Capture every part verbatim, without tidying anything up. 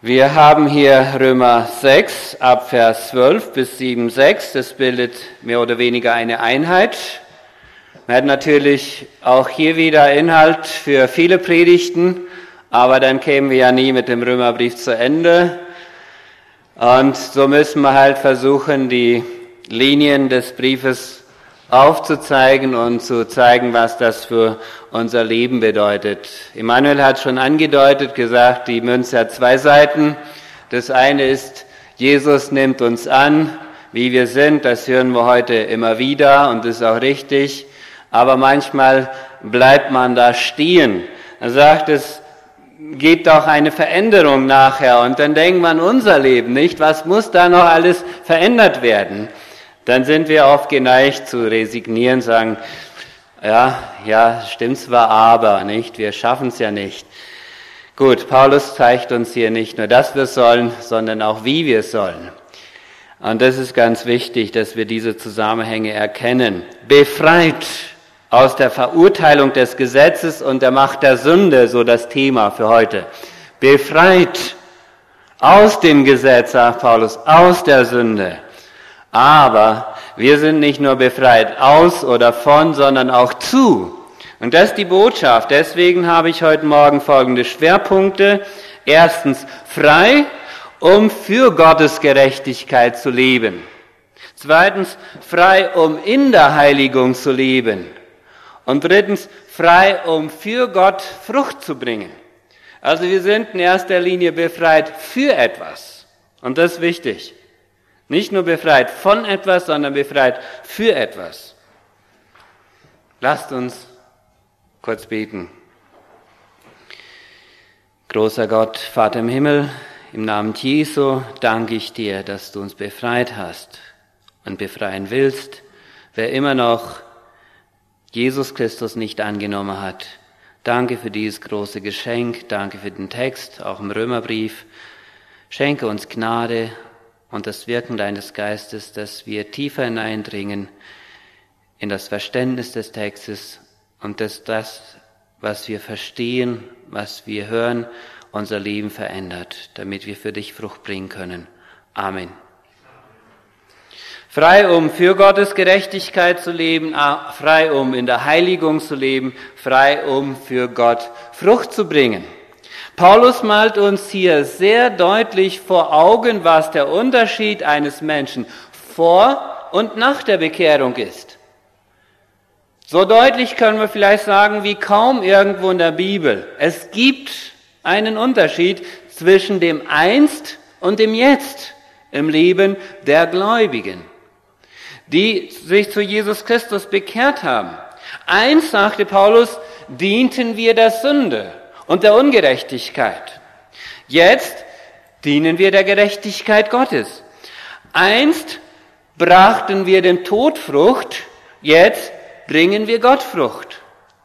Wir haben hier Römer sechs, ab Vers zwölf bis sieben, sechs. Das bildet mehr oder weniger eine Einheit. Wir hätten natürlich auch hier wieder Inhalt für viele Predigten, aber dann kämen wir ja nie mit dem Römerbrief zu Ende. Und so müssen wir halt versuchen, die Linien des Briefes aufzuzeigen und zu zeigen, was das für unser Leben bedeutet. Immanuel hat schon angedeutet, gesagt, die Münze hat zwei Seiten. Das eine ist, Jesus nimmt uns an, wie wir sind. Das hören wir heute immer wieder und das ist auch richtig. Aber manchmal bleibt man da stehen. Er sagt, es gibt auch eine Veränderung nachher. Und dann denkt man, unser Leben, nicht? Was muss da noch alles verändert werden? Dann sind wir oft geneigt zu resignieren, sagen, ja, ja, stimmt zwar, aber, nicht? Wir schaffen es ja nicht. Gut, Paulus zeigt uns hier nicht nur, dass wir sollen, sondern auch, wie wir sollen. Und das ist ganz wichtig, dass wir diese Zusammenhänge erkennen. Befreit aus der Verurteilung des Gesetzes und der Macht der Sünde, so das Thema für heute. Befreit aus dem Gesetz, sagt Paulus, aus der Sünde. Aber wir sind nicht nur befreit aus oder von, sondern auch zu. Und das ist die Botschaft. Deswegen habe ich heute Morgen folgende Schwerpunkte. Erstens, frei, um für Gottes Gerechtigkeit zu leben. Zweitens, frei, um in der Heiligung zu leben. Und drittens, frei, um für Gott Frucht zu bringen. Also wir sind in erster Linie befreit für etwas. Und das ist wichtig. Nicht nur befreit von etwas, sondern befreit für etwas. Lasst uns kurz beten. Großer Gott, Vater im Himmel, im Namen Jesu danke ich dir, dass du uns befreit hast und befreien willst. Wer immer noch Jesus Christus nicht angenommen hat, danke für dieses große Geschenk, danke für den Text, auch im Römerbrief. Schenke uns Gnade und das Wirken deines Geistes, dass wir tiefer hineindringen in das Verständnis des Textes und dass das, was wir verstehen, was wir hören, unser Leben verändert, damit wir für dich Frucht bringen können. Amen. Frei, um für Gottes Gerechtigkeit zu leben, frei, um in der Heiligung zu leben, frei, um für Gott Frucht zu bringen. Paulus malt uns hier sehr deutlich vor Augen, was der Unterschied eines Menschen vor und nach der Bekehrung ist. So deutlich können wir vielleicht sagen, wie kaum irgendwo in der Bibel. Es gibt einen Unterschied zwischen dem Einst und dem Jetzt im Leben der Gläubigen, die sich zu Jesus Christus bekehrt haben. Einst, sagte Paulus, dienten wir der Sünde und der Ungerechtigkeit. Jetzt dienen wir der Gerechtigkeit Gottes. Einst brachten wir dem Tod Frucht, jetzt bringen wir Gott Frucht.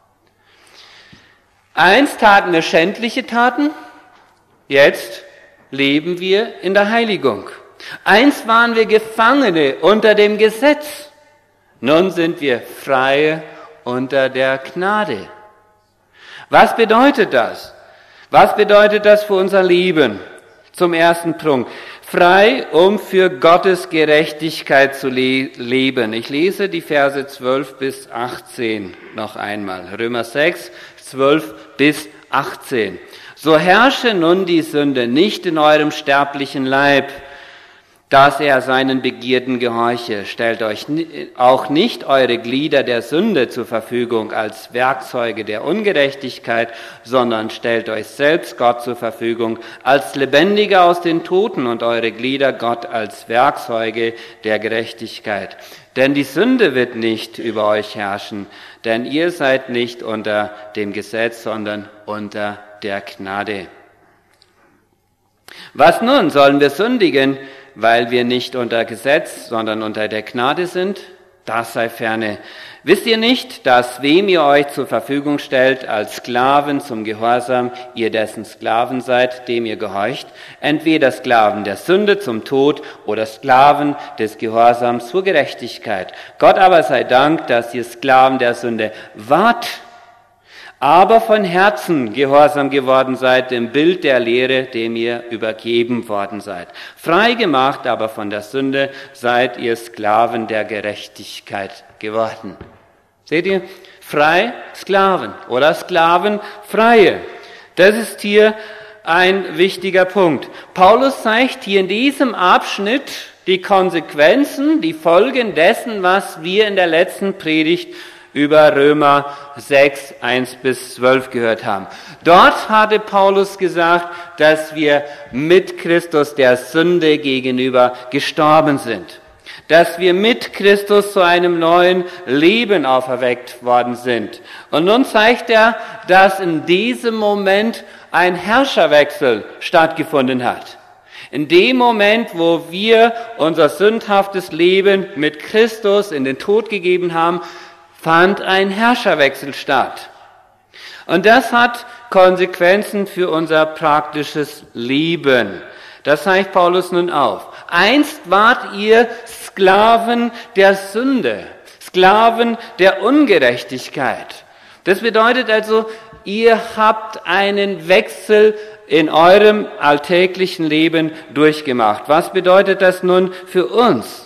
Einst taten wir schändliche Taten, jetzt leben wir in der Heiligung. Einst waren wir Gefangene unter dem Gesetz, nun sind wir Freie unter der Gnade. Was bedeutet das? Was bedeutet das für unser Leben? Zum ersten Punkt. Frei, um für Gottes Gerechtigkeit zu le- leben. Ich lese die Verse zwölf bis achtzehn noch einmal. Römer sechs, zwölf bis achtzehn. So herrsche nun die Sünde nicht in eurem sterblichen Leib, dass er seinen Begierden gehorche. Stellt euch auch nicht eure Glieder der Sünde zur Verfügung als Werkzeuge der Ungerechtigkeit, sondern stellt euch selbst Gott zur Verfügung als Lebendige aus den Toten und eure Glieder Gott als Werkzeuge der Gerechtigkeit. Denn die Sünde wird nicht über euch herrschen, denn ihr seid nicht unter dem Gesetz, sondern unter der Gnade. Was nun? Sollen wir sündigen, weil wir nicht unter Gesetz, sondern unter der Gnade sind? Das sei ferne. Wisst ihr nicht, dass wem ihr euch zur Verfügung stellt als Sklaven zum Gehorsam, ihr dessen Sklaven seid, dem ihr gehorcht, entweder Sklaven der Sünde zum Tod oder Sklaven des Gehorsams zur Gerechtigkeit. Gott aber sei Dank, dass ihr Sklaven der Sünde wart, aber von Herzen gehorsam geworden seid dem Bild der Lehre, dem ihr übergeben worden seid. Frei gemacht aber von der Sünde seid ihr Sklaven der Gerechtigkeit geworden. Seht ihr? Frei, Sklaven oder Sklaven, Freie. Das ist hier ein wichtiger Punkt. Paulus zeigt hier in diesem Abschnitt die Konsequenzen, die Folgen dessen, was wir in der letzten Predigt über Römer sechs, eins bis zwölf gehört haben. Dort hatte Paulus gesagt, dass wir mit Christus der Sünde gegenüber gestorben sind. Dass wir mit Christus zu einem neuen Leben auferweckt worden sind. Und nun zeigt er, dass in diesem Moment ein Herrscherwechsel stattgefunden hat. In dem Moment, wo wir unser sündhaftes Leben mit Christus in den Tod gegeben haben, fand ein Herrscherwechsel statt. Und das hat Konsequenzen für unser praktisches Leben. Das zeigt Paulus nun auf. Einst wart ihr Sklaven der Sünde, Sklaven der Ungerechtigkeit. Das bedeutet also, ihr habt einen Wechsel in eurem alltäglichen Leben durchgemacht. Was bedeutet das nun für uns?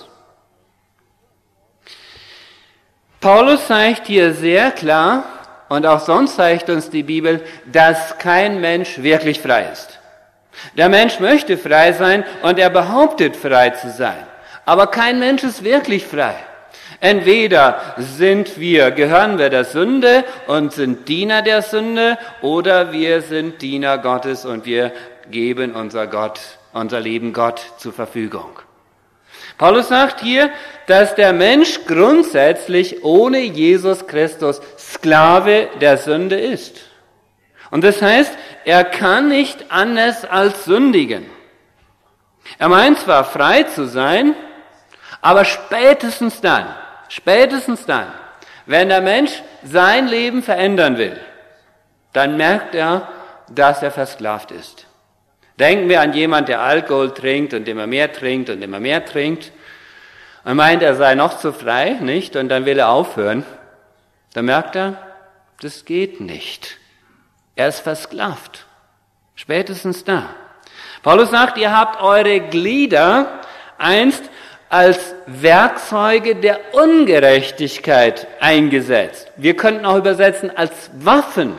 Paulus zeigt hier sehr klar, und auch sonst zeigt uns die Bibel, dass kein Mensch wirklich frei ist. Der Mensch möchte frei sein und er behauptet, frei zu sein. Aber kein Mensch ist wirklich frei. Entweder sind wir, gehören wir der Sünde und sind Diener der Sünde, oder wir sind Diener Gottes und wir geben unser Gott, unser Leben Gott zur Verfügung. Paulus sagt hier, dass der Mensch grundsätzlich ohne Jesus Christus Sklave der Sünde ist. Und das heißt, er kann nicht anders als sündigen. Er meint zwar frei zu sein, aber spätestens dann, spätestens dann, wenn der Mensch sein Leben verändern will, dann merkt er, dass er versklavt ist. Denken wir an jemanden, der Alkohol trinkt und immer mehr trinkt und immer mehr trinkt und meint, er sei noch zu frei, nicht? Und dann will er aufhören. Dann merkt er, das geht nicht. Er ist versklavt. Spätestens da. Paulus sagt, ihr habt eure Glieder einst als Werkzeuge der Ungerechtigkeit eingesetzt. Wir könnten auch übersetzen als Waffen.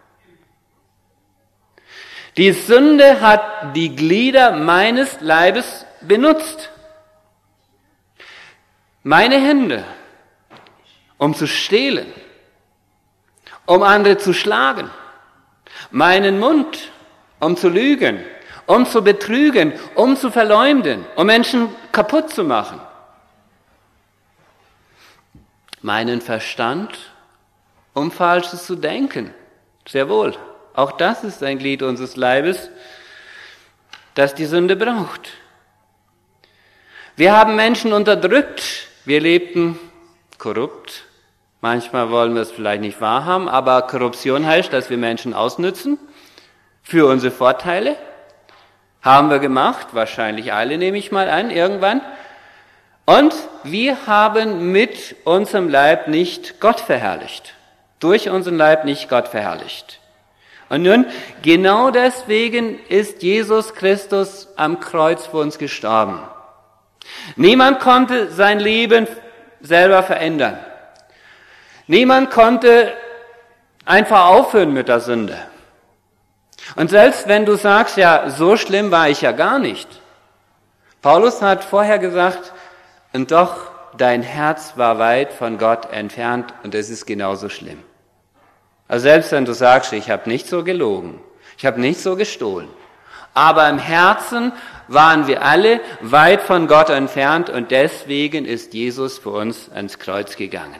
Die Sünde hat die Glieder meines Leibes benutzt. Meine Hände, um zu stehlen, um andere zu schlagen. Meinen Mund, um zu lügen, um zu betrügen, um zu verleumden, um Menschen kaputt zu machen. Meinen Verstand, um Falsches zu denken. Sehr wohl. Auch das ist ein Glied unseres Leibes, das die Sünde braucht. Wir haben Menschen unterdrückt. Wir lebten korrupt. Manchmal wollen wir es vielleicht nicht wahrhaben, aber Korruption heißt, dass wir Menschen ausnützen für unsere Vorteile. Haben wir gemacht, wahrscheinlich alle nehme ich mal an, irgendwann. Und wir haben mit unserem Leib nicht Gott verherrlicht. Durch unseren Leib nicht Gott verherrlicht. Und nun, genau deswegen ist Jesus Christus am Kreuz für uns gestorben. Niemand konnte sein Leben selber verändern. Niemand konnte einfach aufhören mit der Sünde. Und selbst wenn du sagst, ja, so schlimm war ich ja gar nicht. Paulus hat vorher gesagt, und doch, dein Herz war weit von Gott entfernt und es ist genauso schlimm. Also selbst wenn du sagst, ich habe nicht so gelogen, ich habe nicht so gestohlen, aber im Herzen waren wir alle weit von Gott entfernt und deswegen ist Jesus für uns ans Kreuz gegangen.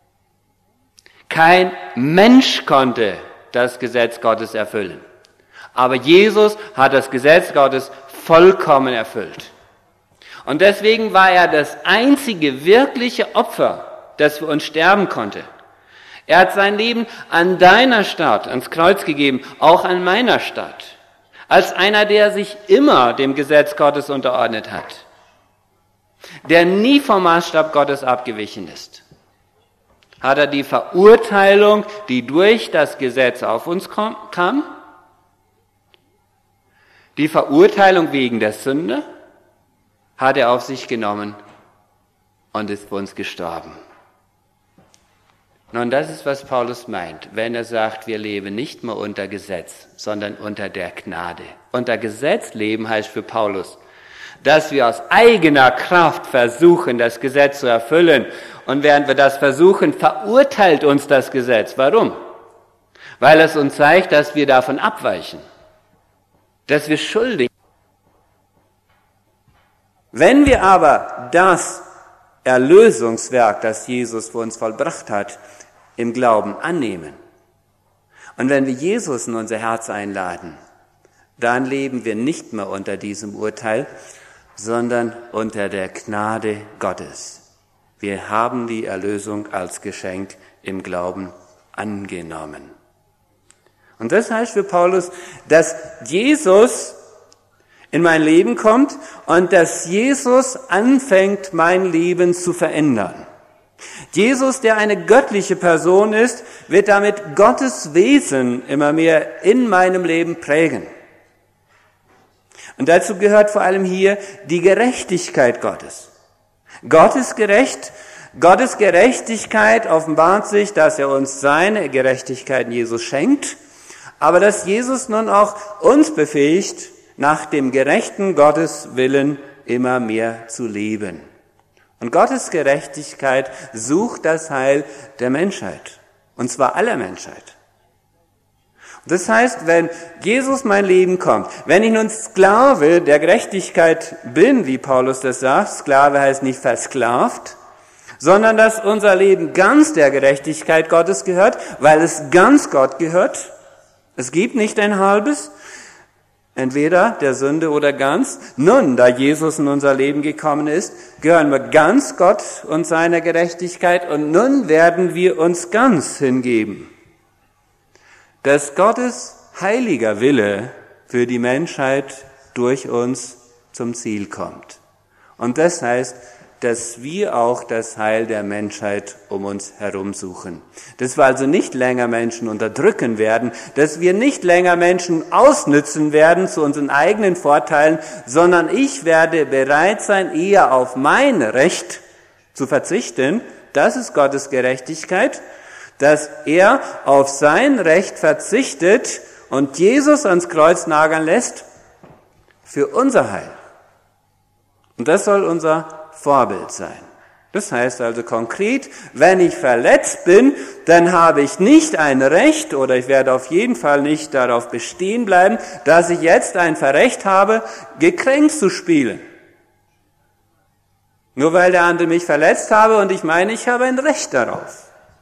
Kein Mensch konnte das Gesetz Gottes erfüllen, aber Jesus hat das Gesetz Gottes vollkommen erfüllt. Und deswegen war er das einzige wirkliche Opfer, das für uns sterben konnte. Er hat sein Leben an deiner Stadt ans Kreuz gegeben, auch an meiner Stadt. Als einer, der sich immer dem Gesetz Gottes unterordnet hat. Der nie vom Maßstab Gottes abgewichen ist. Hat er die Verurteilung, die durch das Gesetz auf uns kam? Die Verurteilung wegen der Sünde hat er auf sich genommen und ist für uns gestorben. Nun, das ist, was Paulus meint, wenn er sagt, wir leben nicht mehr unter Gesetz, sondern unter der Gnade. Unter Gesetz leben heißt für Paulus, dass wir aus eigener Kraft versuchen, das Gesetz zu erfüllen. Und während wir das versuchen, verurteilt uns das Gesetz. Warum? Weil es uns zeigt, dass wir davon abweichen, dass wir schuldig sind. Wenn wir aber das Erlösungswerk, das Jesus für uns vollbracht hat, im Glauben annehmen und wenn wir Jesus in unser Herz einladen, dann leben wir nicht mehr unter diesem Urteil, sondern unter der Gnade Gottes. Wir haben die Erlösung als Geschenk im Glauben angenommen. Und das heißt für Paulus, dass Jesus in mein Leben kommt und dass Jesus anfängt, mein Leben zu verändern. Jesus, der eine göttliche Person ist, wird damit Gottes Wesen immer mehr in meinem Leben prägen. Und dazu gehört vor allem hier die Gerechtigkeit Gottes. Gott ist gerecht. Gottes Gerechtigkeit offenbart sich, dass er uns seine Gerechtigkeit in Jesus schenkt, aber dass Jesus nun auch uns befähigt, nach dem gerechten Gottes Willen immer mehr zu leben. Und Gottes Gerechtigkeit sucht das Heil der Menschheit, und zwar aller Menschheit. Das heißt, wenn Jesus mein Leben kommt, wenn ich nun Sklave der Gerechtigkeit bin, wie Paulus das sagt, Sklave heißt nicht versklavt, sondern dass unser Leben ganz der Gerechtigkeit Gottes gehört, weil es ganz Gott gehört. Es gibt nicht ein halbes, entweder der Sünde oder ganz. Nun, da Jesus in unser Leben gekommen ist, gehören wir ganz Gott und seiner Gerechtigkeit und nun werden wir uns ganz hingeben. Dass Gottes heiliger Wille für die Menschheit durch uns zum Ziel kommt. Und das heißt, dass wir auch das Heil der Menschheit um uns herum suchen. Dass wir also nicht länger Menschen unterdrücken werden, dass wir nicht länger Menschen ausnützen werden zu unseren eigenen Vorteilen, sondern ich werde bereit sein, eher auf mein Recht zu verzichten. Das ist Gottes Gerechtigkeit, dass er auf sein Recht verzichtet und Jesus ans Kreuz nageln lässt für unser Heil. Und das soll unser Vorbild sein. Das heißt also konkret, wenn ich verletzt bin, dann habe ich nicht ein Recht oder ich werde auf jeden Fall nicht darauf bestehen bleiben, dass ich jetzt ein Verrecht habe, gekränkt zu spielen. Nur weil der andere mich verletzt habe und ich meine, ich habe ein Recht darauf.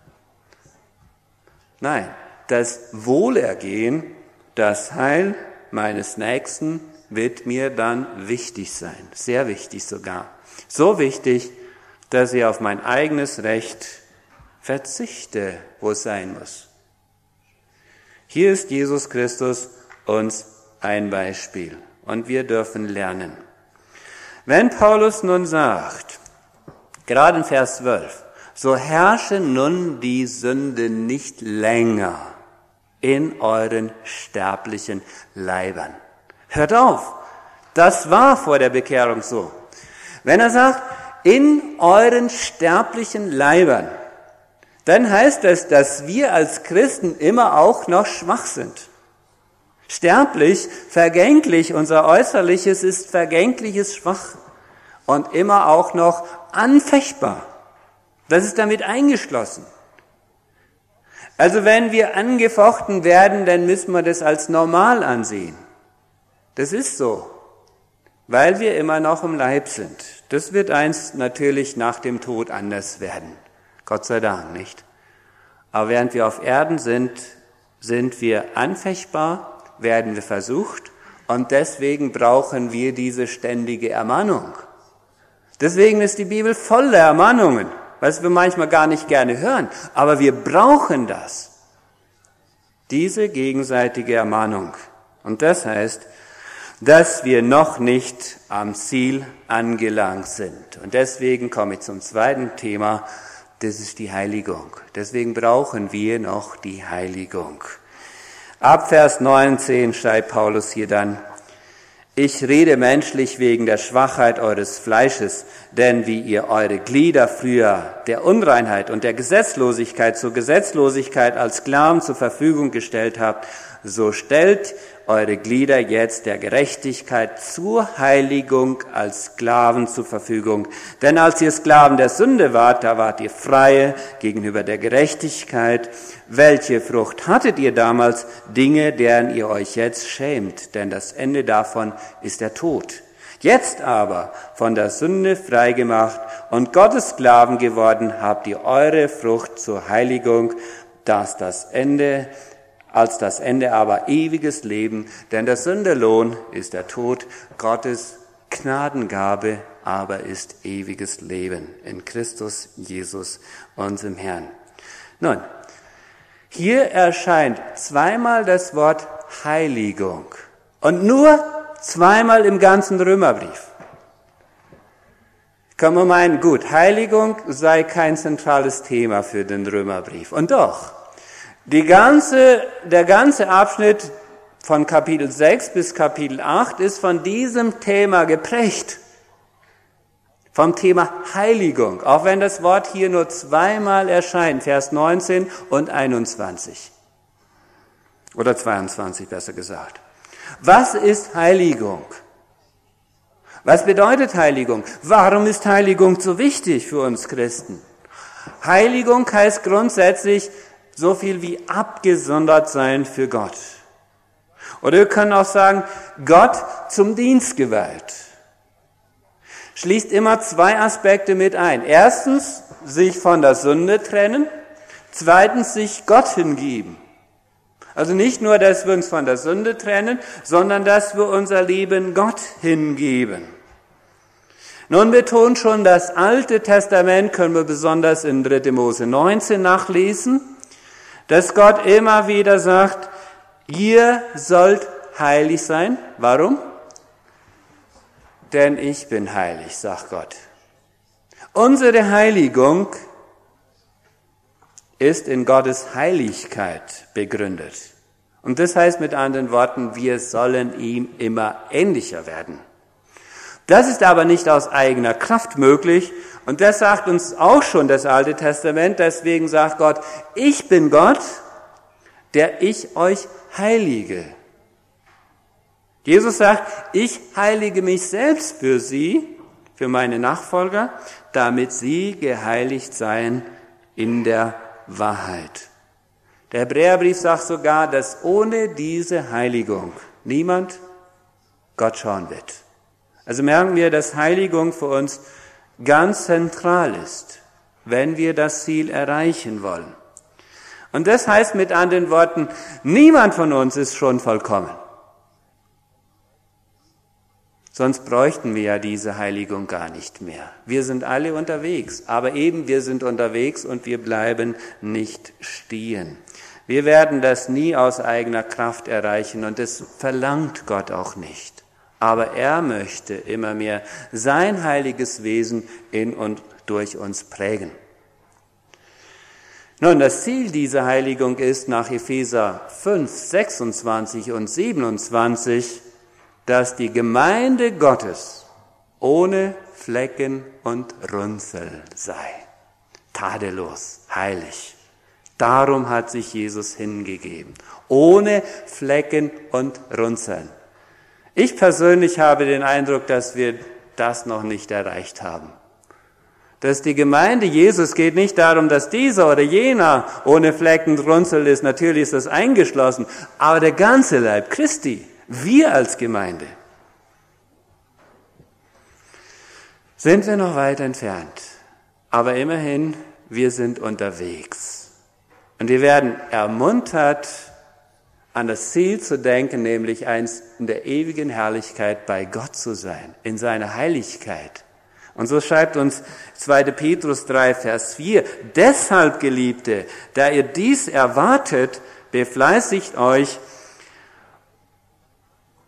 Nein, das Wohlergehen, das Heil meines Nächsten wird mir dann wichtig sein, sehr wichtig sogar. So wichtig, dass ich auf mein eigenes Recht verzichte, wo es sein muss. Hier ist Jesus Christus uns ein Beispiel und wir dürfen lernen. Wenn Paulus nun sagt, gerade in Vers zwölf, so herrsche nun die Sünde nicht länger in euren sterblichen Leibern. Hört auf, das war vor der Bekehrung so. Wenn er sagt, in euren sterblichen Leibern, dann heißt das, dass wir als Christen immer auch noch schwach sind. Sterblich, vergänglich, unser Äußerliches ist vergängliches schwach und immer auch noch anfechtbar. Das ist damit eingeschlossen. Also wenn wir angefochten werden, dann müssen wir das als normal ansehen. Das ist so, weil wir immer noch im Leib sind. Das wird einst natürlich nach dem Tod anders werden. Gott sei Dank, nicht? Aber während wir auf Erden sind, sind wir anfechtbar, werden wir versucht und deswegen brauchen wir diese ständige Ermahnung. Deswegen ist die Bibel voller Ermahnungen, was wir manchmal gar nicht gerne hören, aber wir brauchen das. Diese gegenseitige Ermahnung. Und das heißt, dass wir noch nicht am Ziel angelangt sind. Und deswegen komme ich zum zweiten Thema, Das ist die Heiligung. Deswegen brauchen wir noch die Heiligung. Ab Vers neunzehn schreibt Paulus hier dann: Ich rede menschlich wegen der Schwachheit eures Fleisches, denn wie ihr eure Glieder früher der Unreinheit und der Gesetzlosigkeit zur Gesetzlosigkeit als Sklaven zur Verfügung gestellt habt, so stellt eure Glieder jetzt der Gerechtigkeit zur Heiligung als Sklaven zur Verfügung. Denn als ihr Sklaven der Sünde wart, da wart ihr Freie gegenüber der Gerechtigkeit. Welche Frucht hattet ihr damals? Dinge, deren ihr euch jetzt schämt, denn das Ende davon ist der Tod. Jetzt aber, von der Sünde freigemacht und Gottes Sklaven geworden, habt ihr eure Frucht zur Heiligung, dass das Ende als das Ende aber ewiges Leben, denn der Sündelohn ist der Tod, Gottes Gnadengabe aber ist ewiges Leben in Christus Jesus, unserem Herrn. Nun, hier erscheint zweimal das Wort Heiligung und nur zweimal im ganzen Römerbrief. Kann man meinen, gut, Heiligung sei kein zentrales Thema für den Römerbrief. Und doch, Die ganze, der ganze Abschnitt von Kapitel sechs bis Kapitel acht ist von diesem Thema geprägt. Vom Thema Heiligung, auch wenn das Wort hier nur zweimal erscheint, Vers neunzehn und einundzwanzig. Oder zweiundzwanzig besser gesagt. Was ist Heiligung? Was bedeutet Heiligung? Warum ist Heiligung so wichtig für uns Christen? Heiligung heißt grundsätzlich so viel wie abgesondert sein für Gott. Oder wir können auch sagen, Gott zum Dienst geweiht. Schließt immer zwei Aspekte mit ein. Erstens, sich von der Sünde trennen. Zweitens, sich Gott hingeben. Also nicht nur, dass wir uns von der Sünde trennen, sondern dass wir unser Leben Gott hingeben. Nun betont schon das Alte Testament, können wir besonders in dritter Mose neunzehn nachlesen, dass Gott immer wieder sagt, ihr sollt heilig sein. Warum? Denn ich bin heilig, sagt Gott. Unsere Heiligung ist in Gottes Heiligkeit begründet. Und das heißt mit anderen Worten, wir sollen ihm immer ähnlicher werden. Das ist aber nicht aus eigener Kraft möglich. Und das sagt uns auch schon das Alte Testament. Deswegen sagt Gott, ich bin Gott, der ich euch heilige. Jesus sagt, ich heilige mich selbst für sie, für meine Nachfolger, damit sie geheiligt seien in der Wahrheit. Der Hebräerbrief sagt sogar, dass ohne diese Heiligung niemand Gott schauen wird. Also merken wir, dass Heiligung für uns ganz zentral ist, wenn wir das Ziel erreichen wollen. Und das heißt mit anderen Worten, niemand von uns ist schon vollkommen. Sonst bräuchten wir ja diese Heiligung gar nicht mehr. Wir sind alle unterwegs, aber eben wir sind unterwegs und wir bleiben nicht stehen. Wir werden das nie aus eigener Kraft erreichen und das verlangt Gott auch nicht. Aber er möchte immer mehr sein heiliges Wesen in und durch uns prägen. Nun, das Ziel dieser Heiligung ist nach Epheser fünf, sechsundzwanzig und siebenundzwanzig, dass die Gemeinde Gottes ohne Flecken und Runzel sei. Tadellos, heilig. Darum hat sich Jesus hingegeben. Ohne Flecken und Runzeln. Ich persönlich habe den Eindruck, dass wir das noch nicht erreicht haben. Dass die Gemeinde Jesus geht nicht darum, dass dieser oder jener ohne Flecken und Runzel ist. Natürlich ist das eingeschlossen. Aber der ganze Leib Christi, wir als Gemeinde, sind wir noch weit entfernt. Aber immerhin, wir sind unterwegs. Und wir werden ermuntert, an das Ziel zu denken, nämlich eins in der ewigen Herrlichkeit bei Gott zu sein, in seiner Heiligkeit. Und so schreibt uns zweiter Petrus drei, Vers vier, deshalb, Geliebte, da ihr dies erwartet, befleißigt euch,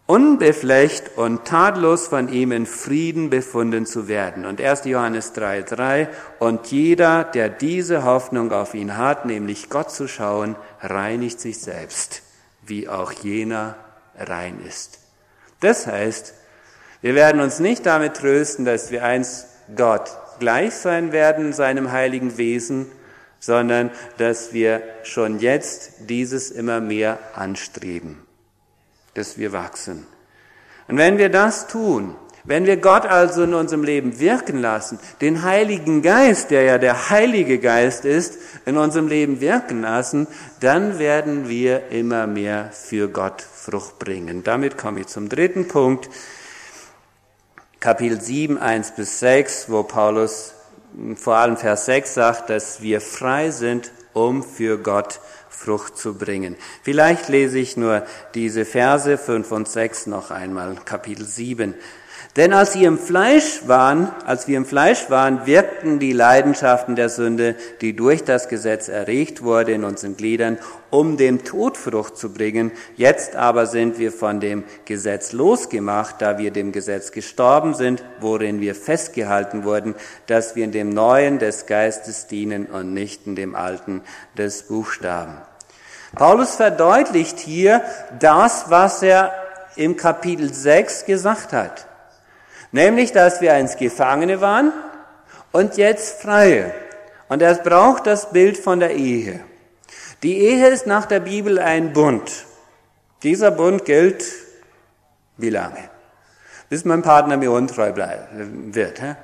unbefleckt und tadellos von ihm in Frieden befunden zu werden. Und erster Johannes drei drei, und jeder, der diese Hoffnung auf ihn hat, nämlich Gott zu schauen, reinigt sich selbst, wie auch jener rein ist. Das heißt, wir werden uns nicht damit trösten, dass wir einst Gott gleich sein werden in seinem heiligen Wesen, sondern dass wir schon jetzt dieses immer mehr anstreben, dass wir wachsen. Und wenn wir das tun, wenn wir Gott also in unserem Leben wirken lassen, den Heiligen Geist, der ja der Heilige Geist ist, in unserem Leben wirken lassen, dann werden wir immer mehr für Gott Frucht bringen. Damit komme ich zum dritten Punkt, Kapitel sieben, eins bis sechs, wo Paulus vor allem Vers sechs sagt, dass wir frei sind, um für Gott Frucht zu bringen. Vielleicht lese ich nur diese Verse fünf und sechs noch einmal, Kapitel sieben. Denn als sie im Fleisch waren, als wir im Fleisch waren, wirkten die Leidenschaften der Sünde, die durch das Gesetz erregt wurde in unseren Gliedern, um dem Tod Frucht zu bringen. Jetzt aber sind wir von dem Gesetz losgemacht, da wir dem Gesetz gestorben sind, worin wir festgehalten wurden, dass wir in dem Neuen des Geistes dienen und nicht in dem Alten des Buchstaben. Paulus verdeutlicht hier das, was er im Kapitel sechs gesagt hat. Nämlich, dass wir einst Gefangene waren und jetzt Freie. Und es braucht das Bild von der Ehe. Die Ehe ist nach der Bibel ein Bund. Dieser Bund gilt wie lange? Bis mein Partner mir untreu bleiben wird. He?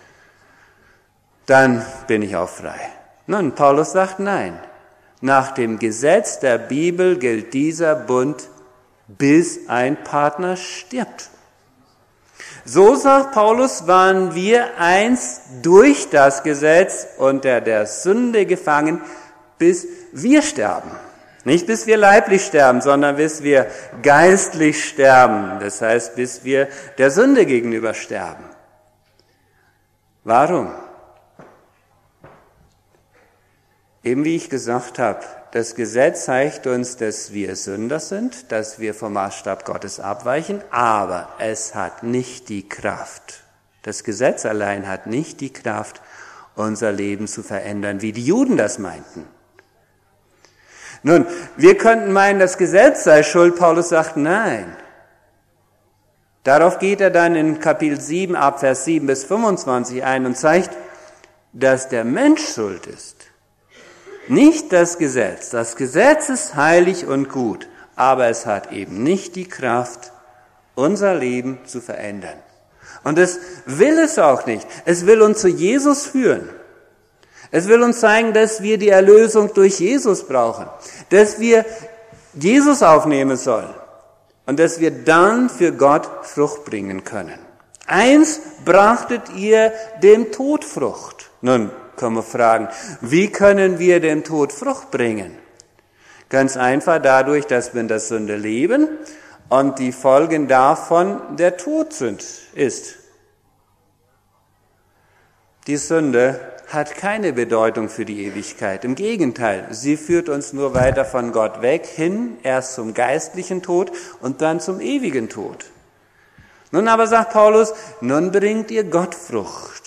Dann bin ich auch frei. Nun, Paulus sagt nein. Nach dem Gesetz der Bibel gilt dieser Bund, bis ein Partner stirbt. So, sagt Paulus, waren wir einst durch das Gesetz unter der Sünde gefangen, bis wir sterben. Nicht bis wir leiblich sterben, sondern bis wir geistlich sterben. Das heißt, bis wir der Sünde gegenüber sterben. Warum? Eben wie ich gesagt habe, das Gesetz zeigt uns, dass wir Sünder sind, dass wir vom Maßstab Gottes abweichen, aber es hat nicht die Kraft. Das Gesetz allein hat nicht die Kraft, unser Leben zu verändern, wie die Juden das meinten. Nun, wir könnten meinen, das Gesetz sei schuld. Paulus sagt, nein. Darauf geht er dann in Kapitel sieben, ab Vers sieben bis fünfundzwanzig ein und zeigt, dass der Mensch schuld ist. Nicht das Gesetz. Das Gesetz ist heilig und gut, aber es hat eben nicht die Kraft, unser Leben zu verändern. Und es will es auch nicht. Es will uns zu Jesus führen. Es will uns zeigen, dass wir die Erlösung durch Jesus brauchen, dass wir Jesus aufnehmen sollen und dass wir dann für Gott Frucht bringen können. Eins brachtet ihr dem Tod Frucht. Nun, können wir fragen, wie können wir dem Tod Frucht bringen? Ganz einfach dadurch, dass wir in der Sünde leben und die Folgen davon der Tod sind, ist. Die Sünde hat keine Bedeutung für die Ewigkeit. Im Gegenteil, sie führt uns nur weiter von Gott weg, hin, erst zum geistlichen Tod und dann zum ewigen Tod. Nun aber sagt Paulus, nun bringt ihr Gott Frucht.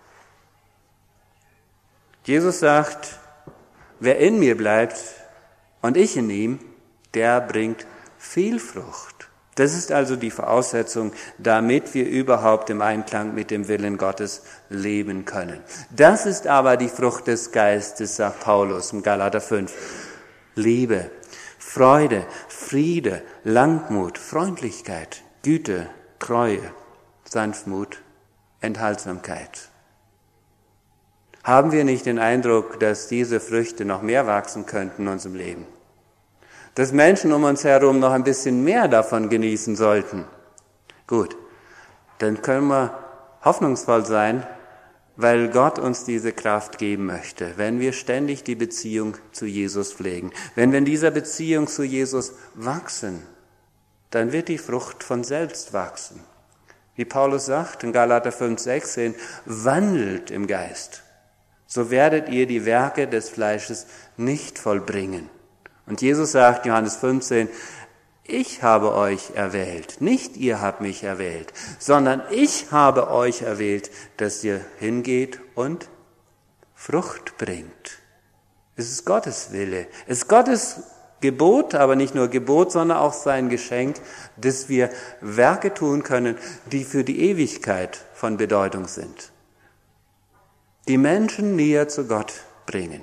Jesus sagt, wer in mir bleibt und ich in ihm, der bringt viel Frucht. Das ist also die Voraussetzung, damit wir überhaupt im Einklang mit dem Willen Gottes leben können. Das ist aber die Frucht des Geistes, sagt Paulus in Galater fünf. Liebe, Freude, Friede, Langmut, Freundlichkeit, Güte, Treue, Sanftmut, Enthaltsamkeit. Haben wir nicht den Eindruck, dass diese Früchte noch mehr wachsen könnten in unserem Leben? Dass Menschen um uns herum noch ein bisschen mehr davon genießen sollten? Gut, dann können wir hoffnungsvoll sein, weil Gott uns diese Kraft geben möchte, wenn wir ständig die Beziehung zu Jesus pflegen. Wenn wir in dieser Beziehung zu Jesus wachsen, dann wird die Frucht von selbst wachsen. Wie Paulus sagt in Galater fünf, sechzehn, wandelt im Geist. So werdet ihr die Werke des Fleisches nicht vollbringen. Und Jesus sagt, Johannes fünfzehn, Ich habe euch erwählt, nicht ihr habt mich erwählt, sondern ich habe euch erwählt, dass ihr hingeht und Frucht bringt. Es ist Gottes Wille, es ist Gottes Gebot, aber nicht nur Gebot, sondern auch sein Geschenk, dass wir Werke tun können, die für die Ewigkeit von Bedeutung sind, die Menschen näher zu Gott bringen.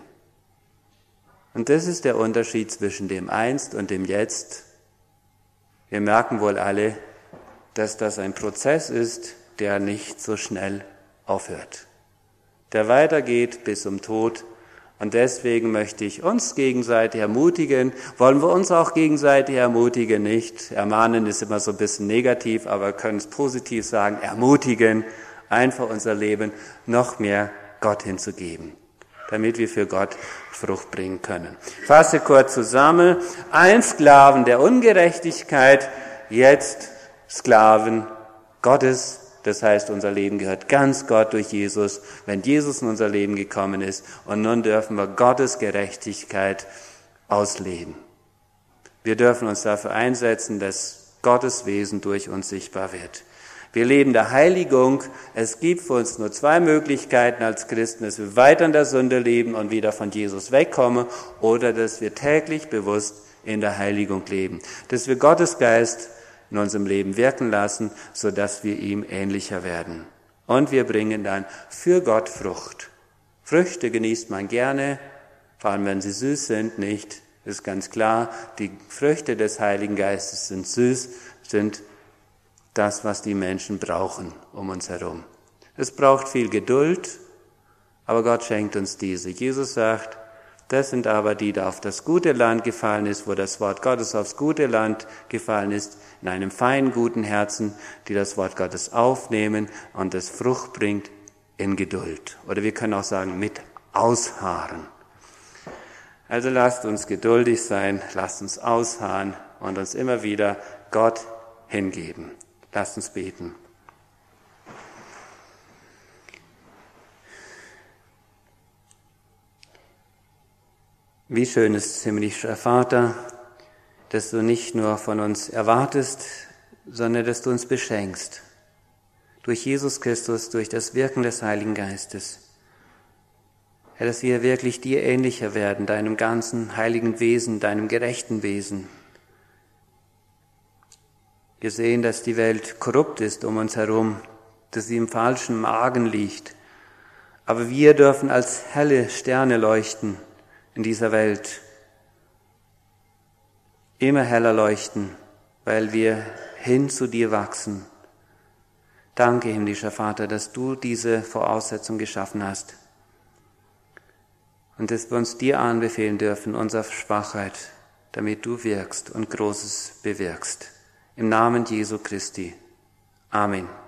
Und das ist der Unterschied zwischen dem Einst und dem Jetzt. Wir merken wohl alle, dass das ein Prozess ist, der nicht so schnell aufhört, der weitergeht bis zum Tod. Und deswegen möchte ich uns gegenseitig ermutigen. Wollen wir uns auch gegenseitig ermutigen, nicht? Ermahnen ist immer so ein bisschen negativ, aber wir können es positiv sagen. Ermutigen, einfach unser Leben noch mehr Gott hinzugeben, damit wir für Gott Frucht bringen können. Ich fasse kurz zusammen. Einst Sklaven der Ungerechtigkeit, jetzt Sklaven Gottes. Das heißt, unser Leben gehört ganz Gott durch Jesus, wenn Jesus in unser Leben gekommen ist. Und nun dürfen wir Gottes Gerechtigkeit ausleben. Wir dürfen uns dafür einsetzen, dass Gottes Wesen durch uns sichtbar wird. Wir leben der Heiligung. Es gibt für uns nur zwei Möglichkeiten als Christen, dass wir weiter in der Sünde leben und wieder von Jesus wegkommen oder dass wir täglich bewusst in der Heiligung leben. Dass wir Gottes Geist in unserem Leben wirken lassen, sodass wir ihm ähnlicher werden. Und wir bringen dann für Gott Frucht. Früchte genießt man gerne, vor allem wenn sie süß sind, nicht? Das ist ganz klar, die Früchte des Heiligen Geistes sind süß, sind das, was die Menschen brauchen um uns herum. Es braucht viel Geduld, aber Gott schenkt uns diese. Jesus sagt, das sind aber die, die auf das gute Land gefallen ist, wo das Wort Gottes aufs gute Land gefallen ist, in einem feinen, guten Herzen, die das Wort Gottes aufnehmen und es Frucht bringt in Geduld. Oder wir können auch sagen, mit Ausharren. Also lasst uns geduldig sein, lasst uns ausharren und uns immer wieder Gott hingeben. Lasst uns beten. Wie schön ist, himmlischer Vater, dass du nicht nur von uns erwartest, sondern dass du uns beschenkst. Durch Jesus Christus, durch das Wirken des Heiligen Geistes. Herr, dass wir wirklich dir ähnlicher werden, deinem ganzen heiligen Wesen, deinem gerechten Wesen. Wir sehen, dass die Welt korrupt ist um uns herum, dass sie im falschen Magen liegt. Aber wir dürfen als helle Sterne leuchten in dieser Welt. Immer heller leuchten, weil wir hin zu dir wachsen. Danke, himmlischer Vater, dass du diese Voraussetzung geschaffen hast. Und dass wir uns dir anbefehlen dürfen, unserer Schwachheit, damit du wirkst und Großes bewirkst. Im Namen Jesu Christi. Amen.